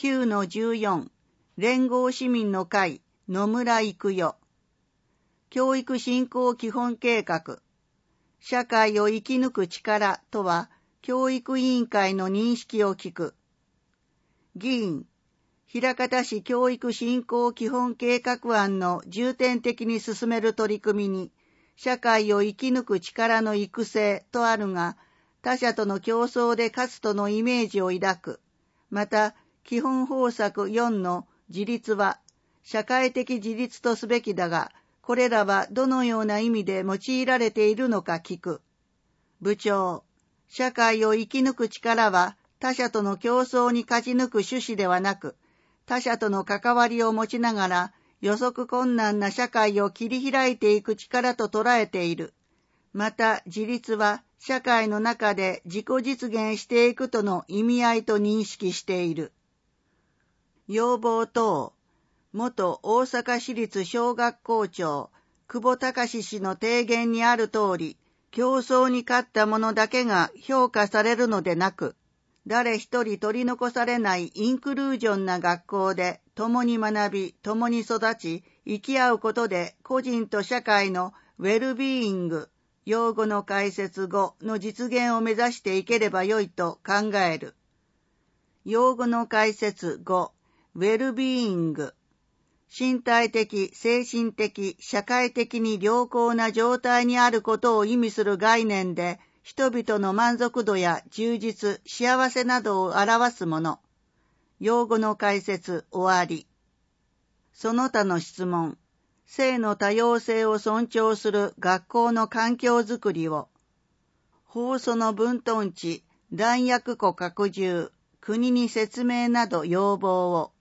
9-14 連合市民の会野村育代教育振興基本計画社会を生き抜く力とは教育委員会の認識を聞く。議員、枚方市教育振興基本計画案の重点的に進める取り組みに社会を生き抜く力の育成とあるが、他者との競争で勝つとのイメージを抱く。また、基本方策4の自立は社会的自立とすべきだが、これらはどのような意味で用いられているのか聞く。部長、社会を生き抜く力は他者との競争に勝ち抜く趣旨ではなく、他者との関わりを持ちながら予測困難な社会を切り開いていく力と捉えている。また、自立は社会の中で自己実現していくとの意味合いと認識している。要望等、元大阪市立小学校長、久保隆氏の提言にある通り、競争に勝った者だけが評価されるのでなく、誰一人取り残されないインクルージョンな学校で共に学び、共に育ち、生き合うことで個人と社会のウェルビーイング、用語の解説5の実現を目指していければよいと考える。用語の解説5、ウェルビーイング。身体的、精神的、社会的に良好な状態にあることを意味する概念で、人々の満足度や充実、幸せなどを表すもの。用語の解説終わり。その他の質問。性の多様性を尊重する学校の環境づくりを。放送の分屯地、弾薬庫拡充、国に説明など要望を。